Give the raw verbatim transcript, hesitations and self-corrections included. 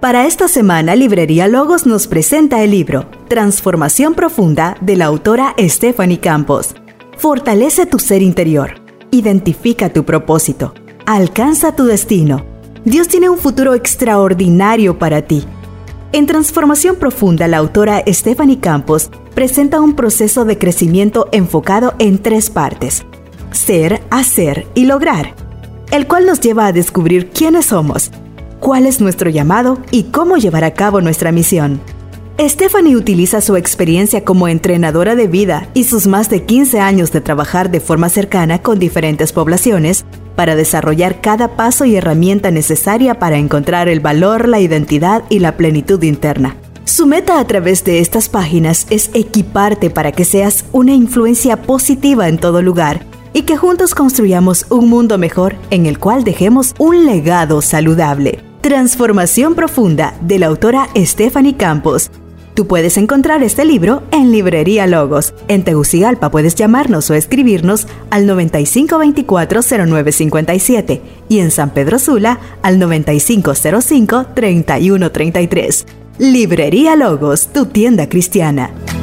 Para esta semana, Librería Logos nos presenta el libro Transformación Profunda de la autora Stephanie Campos. Fortalece tu ser interior, identifica tu propósito, alcanza tu destino. Dios tiene un futuro extraordinario para ti. En Transformación Profunda, la autora Stephanie Campos presenta un proceso de crecimiento enfocado en tres partes: ser, hacer y lograr, el cual nos lleva a descubrir quiénes somos, cuál es nuestro llamado y cómo llevar a cabo nuestra misión. Stephanie utiliza su experiencia como entrenadora de vida y sus más de quince años de trabajar de forma cercana con diferentes poblaciones para desarrollar cada paso y herramienta necesaria para encontrar el valor, la identidad y la plenitud interna. Su meta a través de estas páginas es equiparte para que seas una influencia positiva en todo lugar y que juntos construyamos un mundo mejor en el cual dejemos un legado saludable. Transformación Profunda de la autora Stephanie Campos. Tú puedes encontrar este libro en Librería Logos. En Tegucigalpa puedes llamarnos o escribirnos al noventa y cinco veinticuatro cero nueve cincuenta y siete y en San Pedro Sula al noventa y cinco cero cinco treinta y uno treinta y tres. Librería Logos, tu tienda cristiana.